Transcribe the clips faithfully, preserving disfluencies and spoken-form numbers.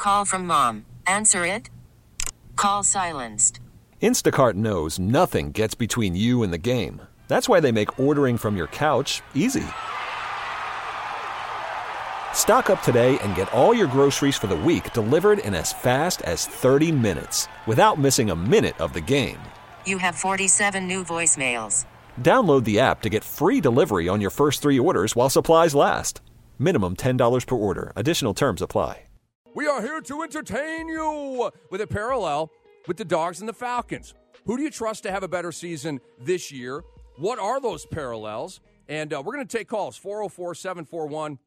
Call from mom. Answer it. Call silenced. Instacart knows nothing gets between you and the game. That's why they make ordering from your couch easy. Stock up today and get all your groceries for the week delivered in as fast as thirty minutes without missing a minute of the game. You have forty-seven new voicemails. Download the app to get free delivery on your first three orders while supplies last. Minimum ten dollars per order. Additional terms apply. We are here to entertain you with a parallel with the Dogs and the Falcons. Who do you trust to have a better season this year? What are those parallels? And uh, we're going to take calls, four oh four, seven four one,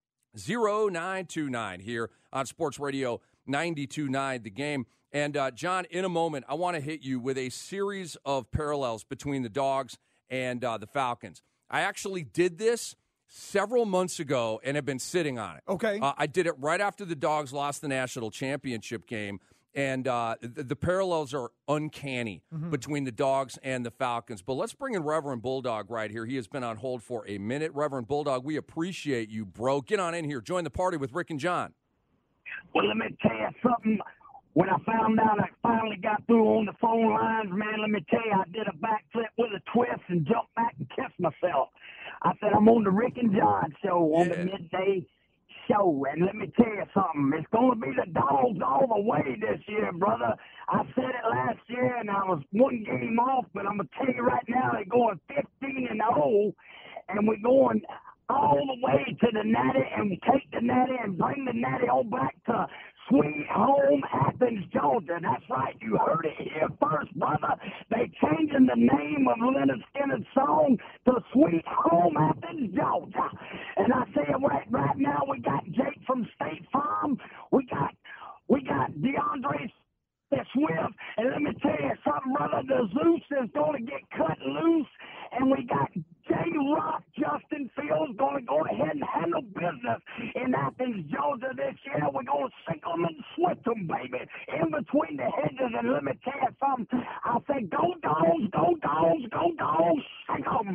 oh nine two nine here on Sports Radio ninety-two point nine The Game. And, uh, John, in a moment, I want to hit you with a series of parallels between the Dogs and uh, the Falcons. I actually did this several months ago and have been sitting on it. Okay. Uh, I did it right after the Dogs lost the national championship game, and uh, the, the parallels are uncanny mm-hmm. between the Dogs and the Falcons. But let's bring in Reverend Bulldog right here. He has been on hold for a minute. Reverend Bulldog, we appreciate you, bro. Get on in here. Join the party with Rick and John. Well, let me tell you something. When I found out I finally got through on the phone lines, man, let me tell you, I did a backflip with a twist and jumped back and kissed myself. I said, I'm on the Rick and John show on yeah. the midday show. And let me tell you something. It's going to be the Dogs all the way this year, brother. I said it last year, and I was one game off, but I'm going to tell you right now, they're going fifteen and oh, and we're going all the way to the Natty, and we take the Natty and bring the Natty all back to sweet home Athens, Georgia. That's right. You heard it here first, brother. They changing the name of Leonard Skinner's song to Sweet Home Athens, Georgia. And I say it right, right now, we got Jake from State Farm. We got we got DeAndre Swift. And let me tell you something, brother. The Zeus is going to get cut loose. And we got J-Rock, Justin Fields, going to go ahead and handle business in Athens, Georgia this year. We're going to sink them and switch them, baby, in between the hedges. And let me tell you something. I say, go Dogs, go Dogs, go Dogs, sink them.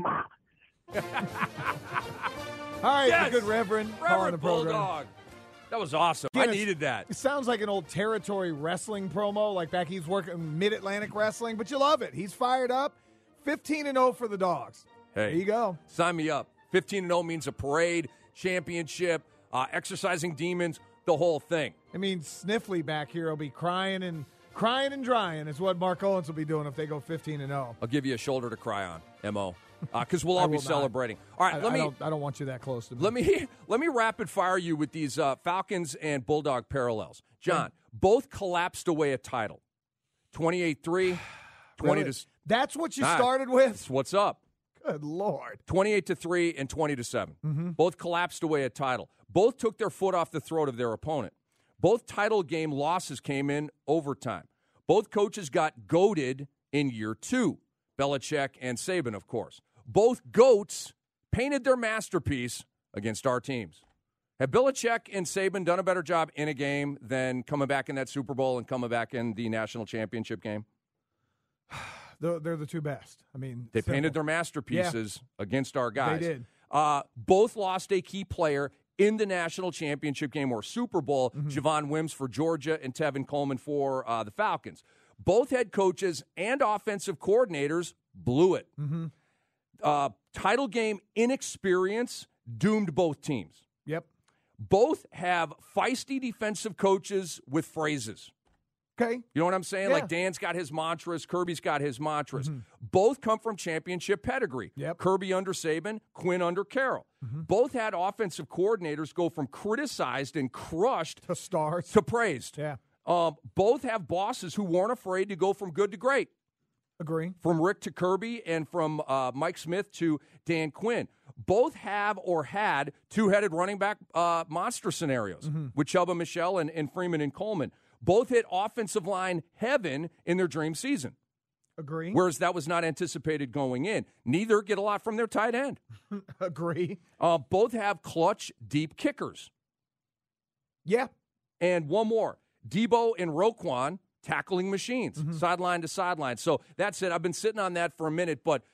All right, yes. the good Reverend, calling the program. Bulldog. That was awesome. Again, I needed that. It sounds like an old Territory Wrestling promo, like back he's working Mid-Atlantic Wrestling, but you love it. He's fired up. fifteen and oh for the Dogs. Hey, there you go. Sign me up. fifteen and oh means a parade, championship, uh, exercising demons, the whole thing. I mean, Sniffly back here will be crying and crying and drying is what Mark Owens will be doing if they go fifteen and oh. I'll give you a shoulder to cry on, M O, because uh, we'll all be celebrating. Not. All right, I, let I me. Don't, I don't want you that close to me. Let me let me rapid fire you with these uh, Falcons and Bulldog parallels. John, yeah. both collapsed away a title, twenty-eight three, twenty really? to. That's what you nah, started with? What's up? Good Lord. twenty-eight to three and twenty to seven. Mm-hmm. Both collapsed away a title. Both took their foot off the throat of their opponent. Both title game losses came in overtime. Both coaches got goated in year two. Belichick and Saban, of course. Both GOATs painted their masterpiece against our teams. Have Belichick and Saban done a better job in a game than coming back in that Super Bowl and coming back in the national championship game? They're, they're the two best. I mean, they simple. painted their masterpieces yeah. against our guys. They did. Uh, both lost a key player in the national championship game or Super Bowl, mm-hmm. Javon Wims for Georgia and Tevin Coleman for uh, the Falcons. Both head coaches and offensive coordinators blew it. Mm-hmm. Uh, title game inexperience doomed both teams. Yep. Both have feisty defensive coaches with phrases. Okay. You know what I'm saying? Yeah. Like Dan's got his mantras, Kirby's got his mantras. Mm-hmm. Both come from championship pedigree. Yep. Kirby under Saban, Quinn under Carroll. Mm-hmm. Both had offensive coordinators go from criticized and crushed to stars to praised. Yeah. Um, both have bosses who weren't afraid to go from good to great. Agree. From Rick to Kirby and from uh, Mike Smith to Dan Quinn. Both have or had two-headed running back uh, monster scenarios mm-hmm. with Chuba Michelle and, and Freeman and Coleman. Both hit offensive line heaven in their dream season. Agree. Whereas that was not anticipated going in. Neither get a lot from their tight end. Agree. Uh, both have clutch, deep kickers. Yeah. And one more. Debo and Roquan tackling machines, mm-hmm. sideline to sideline. So that's it. I've been sitting on that for a minute, but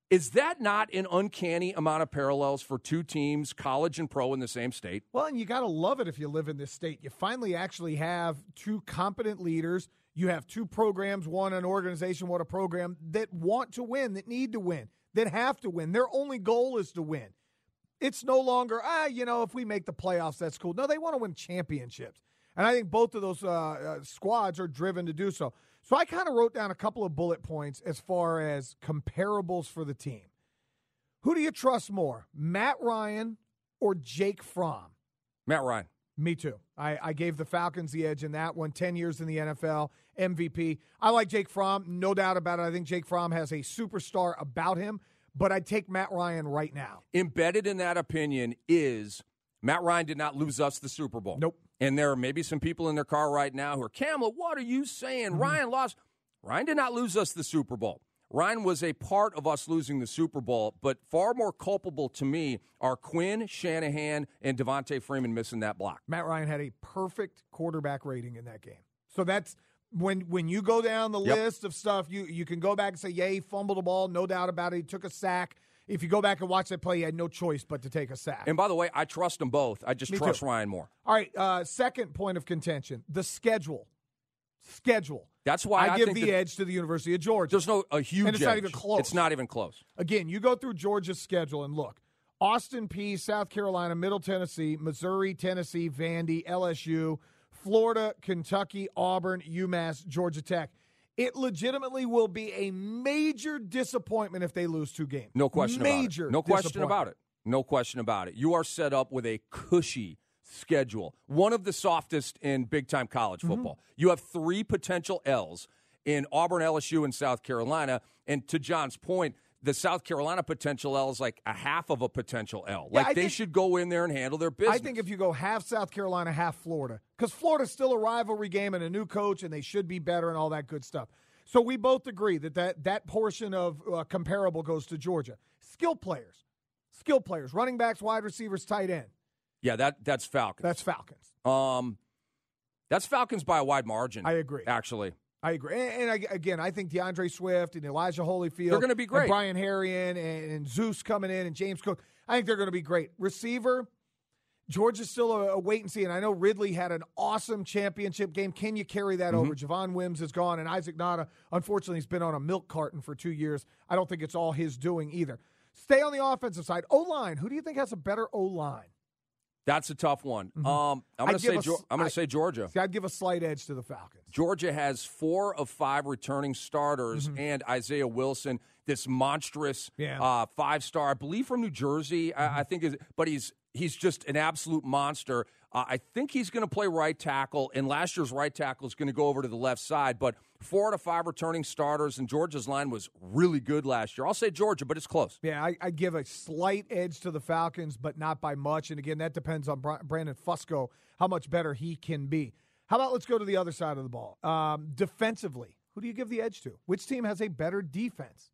Is that not an uncanny amount of parallels for two teams, college and pro, in the same state? Well, and you got to love it if you live in this state. You finally actually have two competent leaders. You have two programs, one an organization, one a program, that want to win, that need to win, that have to win. Their only goal is to win. It's no longer, ah, you know, if we make the playoffs, that's cool. No, they want to win championships. And I think both of those uh, uh, squads are driven to do so. So I kind of wrote down a couple of bullet points as far as comparables for the team. Who do you trust more, Matt Ryan or Jake Fromm? Matt Ryan. Me too. I, I gave the Falcons the edge in that one. ten years in the N F L, M V P. I like Jake Fromm, no doubt about it. I think Jake Fromm has a superstar about him, but I'd take Matt Ryan right now. Embedded in that opinion is Matt Ryan did not lose us the Super Bowl. Nope. And there are maybe some people in their car right now who are, Kamla, what are you saying? Mm-hmm. Ryan lost. Ryan did not lose us the Super Bowl. Ryan was a part of us losing the Super Bowl, but far more culpable to me are Quinn, Shanahan, and Devontae Freeman missing that block. Matt Ryan had a perfect quarterback rating in that game. So that's when when you go down the yep. list of stuff, you, you can go back and say, yeah, he fumbled the ball, no doubt about it. He took a sack. If you go back and watch that play, he had no choice but to take a sack. And by the way, I trust them both. I just Me trust too. Ryan more. All right, uh, second point of contention, the schedule. Schedule. That's why I, I give think the edge to the University of Georgia. There's no a huge And it's edge. not even close. It's not even close. Again, you go through Georgia's schedule and look. Austin Peay, South Carolina, Middle Tennessee, Missouri, Tennessee, Vandy, L S U, Florida, Kentucky, Auburn, UMass, Georgia Tech. It legitimately will be a major disappointment if they lose two games. No question major about it. No question about it. No question about it. You are set up with a cushy schedule, one of the softest in big-time college football. Mm-hmm. You have three potential L's in Auburn, L S U, and South Carolina. And to John's point, the South Carolina potential L is like a half of a potential L. Yeah, like I they think, should go in there and handle their business. I think if you go half South Carolina, half Florida, because Florida's still a rivalry game and a new coach, and they should be better and all that good stuff. So we both agree that that, that portion of uh, comparable goes to Georgia. Skill players. Skill players. Running backs, wide receivers, tight end. Yeah, that that's Falcons. That's Falcons. Um, that's Falcons by a wide margin. I agree. Actually. I agree. And, and I, again, I think DeAndre Swift and Elijah Holyfield. They're going to be great. And Brian Harrion and, and Zeus coming in and James Cook. I think they're going to be great. Receiver, Georgia's still a, a wait and see. And I know Ridley had an awesome championship game. Can you carry that mm-hmm. over? Javon Wims is gone, and Isaac Nada, unfortunately, has been on a milk carton for two years. I don't think it's all his doing either. Stay on the offensive side. O-line. Who do you think has a better O-line? That's a tough one. Mm-hmm. Um, I'm going to say a, jo- I'm going to say Georgia. See, I'd give a slight edge to the Falcons. Georgia has four of five returning starters, mm-hmm. and Isaiah Wilson, this monstrous yeah. uh, five-star, I believe from New Jersey. Mm-hmm. I, I think, is, but he's he's just an absolute monster. Uh, I think he's going to play right tackle, and last year's right tackle is going to go over to the left side. But four out of five returning starters, and Georgia's line was really good last year. I'll say Georgia, but it's close. Yeah, I, I give a slight edge to the Falcons, but not by much. And again, that depends on Brandon Fusco, how much better he can be. How about let's go to the other side of the ball? Um, defensively, who do you give the edge to? Which team has a better defense?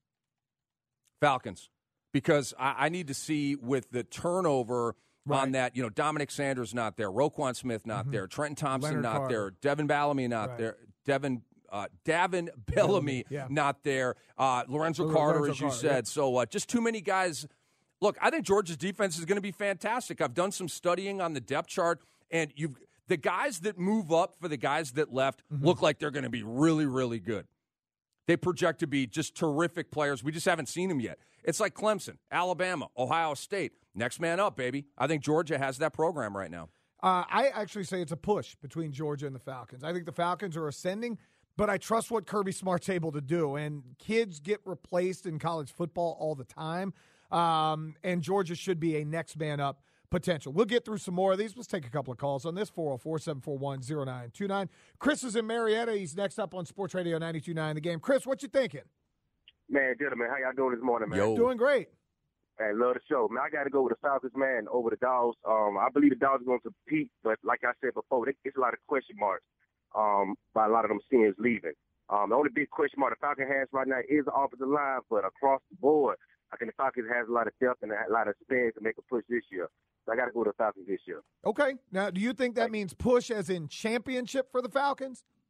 Falcons, because I, I need to see with the turnover right. on that, you know, Dominic Sanders not there, Roquan Smith not mm-hmm. there, Trenton Thompson Leonard not Carter. there, Devin Bellamy not right. there, Devin uh, Davin Bellamy yeah. not there, uh, Lorenzo Lorenzo Carter, Carter, as you yeah. said. So uh, just too many guys. Look, I think Georgia's defense is going to be fantastic. I've done some studying on the depth chart, and you've the guys that move up for the guys that left mm-hmm. look like they're going to be really, really good. They project to be just terrific players. We just haven't seen them yet. It's like Clemson, Alabama, Ohio State. Next man up, baby. I think Georgia has that program right now. Uh, I actually say it's a push between Georgia and the Falcons. I think the Falcons are ascending, but I trust what Kirby Smart's able to do. And kids get replaced in college football all the time, um, and Georgia should be a next man up potential. We'll get through some more of these. Let's take a couple of calls on this, four oh four, seven four one, oh nine two nine. Chris is in Marietta. He's next up on Sports Radio ninety-two point nine The Game. Chris, what you thinking? Man, gentlemen, how y'all doing this morning, man? Yo. Doing great. Man, love the show. Man, I got to go with the Falcons, man, over the Dogs. Um, I believe the Dogs are going to compete, but like I said before, it's a lot of question marks um, by a lot of them seniors leaving. Um, the only big question mark the Falcons has right now is the offensive line, but across the board, I think the Falcons has a lot of depth and a lot of spin to make a push this year. So I got to go to the Falcons this year. Okay. Now, do you think that means push as in championship for the Falcons?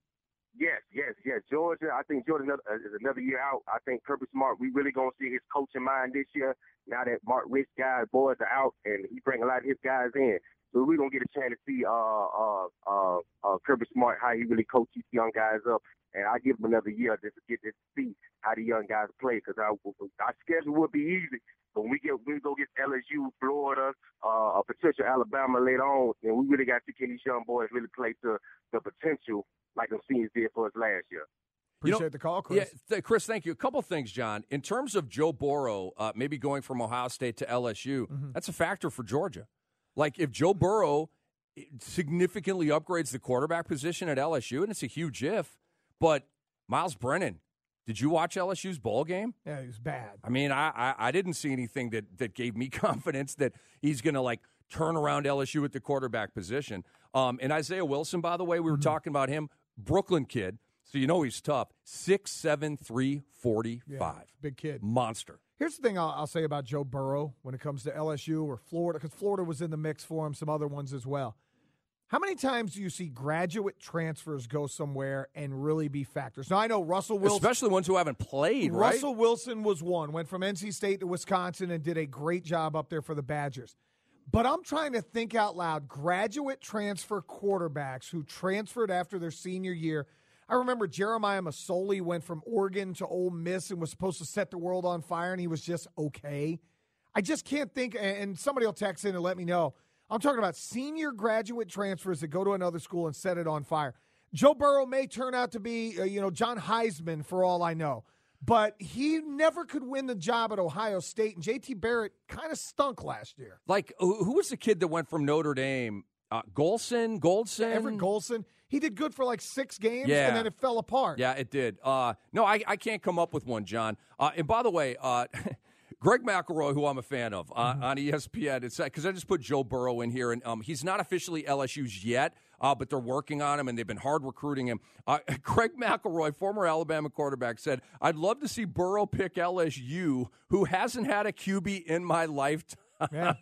Yes, yes, yes. Georgia, I think Georgia another- uh, is another year out. I think Kirby Smart, we really going to see his coaching mind this year now that Mark Richt's guys, boys are out, and he bring a lot of his guys in. So we're going to get a chance to see uh, uh, uh, uh, Kirby Smart, how he really coaches these young guys up. And I give him another year just to get to see how the young guys play, because our, our schedule would be easy. But when we get we go get L S U, Florida, uh, a potential Alabama later on, and we really got to see these young boys really play to the potential like the seniors did for us last year. Appreciate You know, the call, Chris. Yeah, th- Chris, thank you. A couple things, John. In terms of Joe Burrow, uh, maybe going from Ohio State to L S U, Mm-hmm. that's a factor for Georgia. Like if Joe Burrow significantly upgrades the quarterback position at L S U, and it's a huge if, but Miles Brennan, did you watch L S U's bowl game? Yeah, he was bad. I mean, I, I, I didn't see anything that, that gave me confidence that he's going to, like, turn around L S U at the quarterback position. Um, and Isaiah Wilson, by the way, we were mm-hmm. talking about him, Brooklyn kid, so you know he's tough, six seven, three forty-five. Yeah, big kid. Monster. Here's the thing I'll, I'll say about Joe Burrow when it comes to L S U or Florida, because Florida was in the mix for him, some other ones as well. How many times do you see graduate transfers go somewhere and really be factors? Now, I know Russell Wilson. Especially ones who haven't played, right? Russell Wilson was one, went from N C State to Wisconsin and did a great job up there for the Badgers. But I'm trying to think out loud. Graduate transfer quarterbacks who transferred after their senior year. I remember Jeremiah Masoli went from Oregon to Ole Miss and was supposed to set the world on fire, and he was just okay. I just can't think, and somebody will text in and let me know. I'm talking about senior graduate transfers that go to another school and set it on fire. Joe Burrow may turn out to be, uh, you know, John Heisman for all I know. But he never could win the job at Ohio State, and J T Barrett kind of stunk last year. Like, who was the kid that went from Notre Dame? Uh, Golson? Goldson? Everett Golson. He did good for like six games, yeah. and then it fell apart. Yeah, it did. Uh, no, I, I can't come up with one, John. Uh, and by the way, uh, Greg McElroy, who I'm a fan of, uh, mm-hmm. on E S P N, it's because I just put Joe Burrow in here, and um, he's not officially L S U's yet, uh, but they're working on him, and they've been hard recruiting him. Uh, Greg McElroy, former Alabama quarterback, said, "I'd love to see Burrow pick L S U, who hasn't had a Q B in my lifetime." Yeah.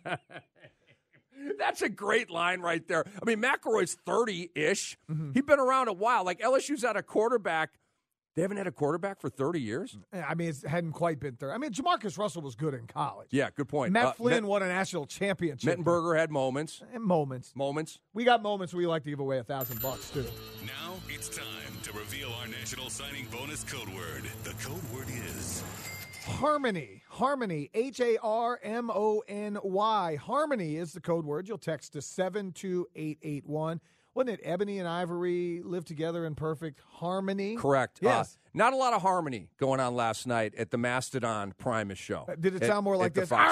That's a great line right there. I mean, McElroy's thirty-ish. Mm-hmm. He's been around a while. Like, L S U's had a quarterback. They haven't had a quarterback for thirty years? I mean, it hadn't quite been thirty. I mean, Jamarcus Russell was good in college. Yeah, good point. Matt uh, Flynn Met- won a national championship. Mettenberger had moments. And moments. Moments. We got moments where you like to give away a thousand bucks, too. Now it's time to reveal our national signing bonus code word. The code word is... Harmony. Harmony. H A R M O N Y. Harmony is the code word. You'll text to seven two eight eight one. Wasn't it Ebony and Ivory lived together in perfect harmony? Correct. Yes. Uh, not a lot of harmony going on last night at the Mastodon Primus show. Uh, did it sound at, more like this? this?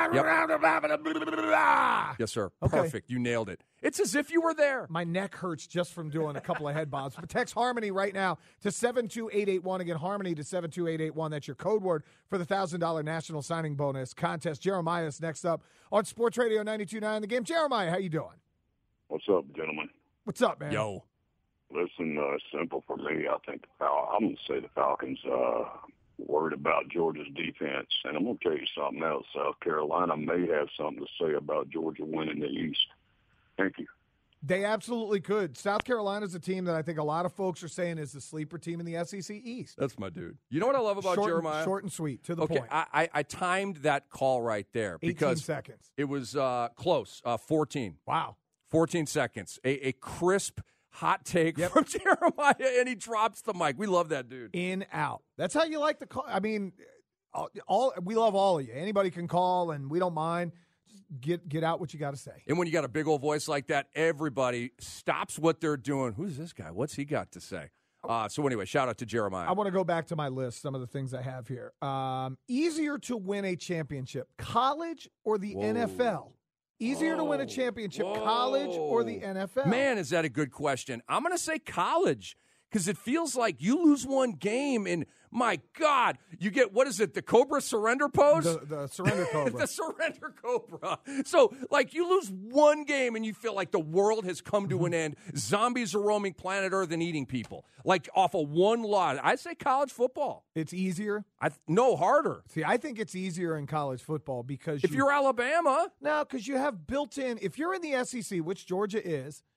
Yep. Yes, sir. Okay. Perfect. You nailed it. It's as if you were there. My neck hurts just from doing a couple of head bobs. But text Harmony right now to seven two eight eight one. Again, Harmony to seven two eight eight one. That's your code word for the one thousand dollars National Signing Bonus contest. Jeremiah is next up on Sports Radio ninety-two point nine The Game. Jeremiah, how you doing? What's up, gentlemen? What's up, man? Yo. Listen, uh, simple for me. I think the Fal- I'm going to say the Falcons uh, worried about Georgia's defense. And I'm going to tell you something else. South Carolina may have something to say about Georgia winning the East. Thank you. They absolutely could. South Carolina's a team that I think a lot of folks are saying is the sleeper team in the S E C East. That's my dude. You know what I love about short Jeremiah? And, short and sweet, to the okay, point. I, I, I timed that call right there because eighteen seconds. It was uh, close, uh, fourteen. Wow. fourteen seconds. A, a crisp, hot take yep. from Jeremiah, and he drops the mic. We love that dude. In, out. That's how you like to call. I mean, all, all we love all of you. Anybody can call, and we don't mind. Just get get out what you got to say. And when you got a big old voice like that, everybody stops what they're doing. Who's this guy? What's he got to say? Uh, so anyway, shout out to Jeremiah. I want to go back to my list, some of the things I have here. Um, easier to win a championship, college or the Whoa. N F L? Easier Whoa. to win a championship, Whoa. college or the N F L? Man, is that a good question. I'm going to say college because it feels like you lose one game and, my God, you get, what is it, the Cobra surrender pose? The, the surrender Cobra. The surrender Cobra. So, like, you lose one game and you feel like the world has come to an end. Zombies are roaming planet Earth and eating people. Like, off of one lot. I say college football. It's easier? I No, harder. See, I think it's easier in college football because If you, you're Alabama. No, because you have built in, if you're in the S E C, which Georgia is,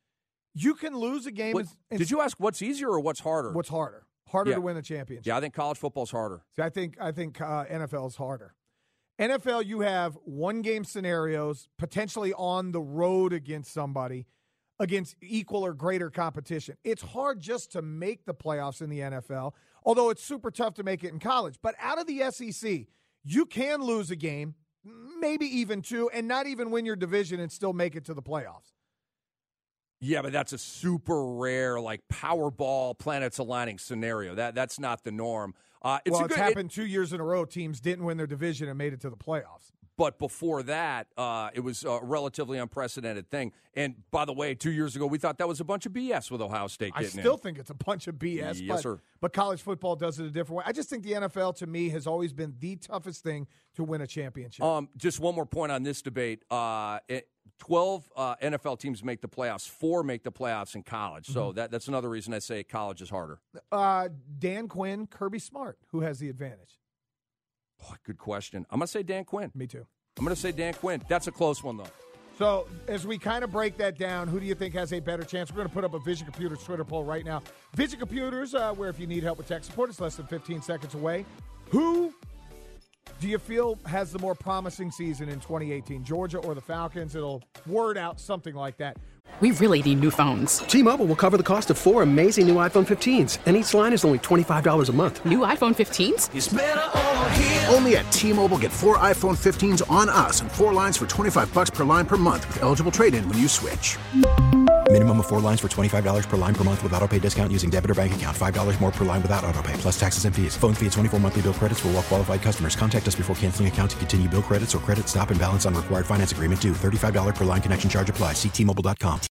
You can lose a game. What, and, did you ask what's easier or what's harder? What's harder? Harder yeah. to win a championship. Yeah, I think college football's harder. See, I think I think uh, N F L is harder. N F L, you have one-game scenarios, potentially on the road against somebody, against equal or greater competition. It's hard just to make the playoffs in the N F L, although it's super tough to make it in college. But out of the S E C, you can lose a game, maybe even two, and not even win your division and still make it to the playoffs. Yeah, but that's a super rare, like, Powerball, planets aligning scenario. That That's not the norm. Uh, it's well, a it's good, happened it, two years in a row. Teams didn't win their division and made it to the playoffs. But before that, uh, it was a relatively unprecedented thing. And by the way, two years ago, we thought that was a bunch of B S with Ohio State getting in. I still think it's a bunch of B S, yes, but, sir. but college football does it a different way. I just think the N F L, to me, has always been the toughest thing to win a championship. Um, just one more point on this debate. Uh, it, twelve uh, N F L teams make the playoffs. Four make the playoffs in college. So Mm-hmm. that, that's another reason I say college is harder. Uh, Dan Quinn, Kirby Smart, who has the advantage? Oh, good question. I'm going to say Dan Quinn. Me too. I'm going to say Dan Quinn. That's a close one, though. So as we kind of break that down, who do you think has a better chance? We're going to put up a Vision Computers Twitter poll right now. Vision Computers, uh, where if you need help with tech support, it's less than fifteen seconds away. Who do you feel has the more promising season in twenty eighteen, Georgia or the Falcons? It'll word out something like that. We really need new phones. T-Mobile will cover the cost of four amazing new iPhone fifteens, and each line is only twenty-five dollars a month. New iPhone fifteens? It's better over here. Only at T-Mobile, get four iPhone fifteens on us and four lines for twenty-five dollars per line per month with eligible trade-in when you switch. Minimum of four lines for twenty-five dollars per line per month with autopay discount using debit or bank account. five dollars more per line without autopay, plus taxes and fees. Phone fee at twenty-four monthly bill credits for well-qualified customers. Contact us before canceling account to continue bill credits or credit stop and balance on required finance agreement due. thirty-five dollars per line connection charge applies. See T Mobile dot com.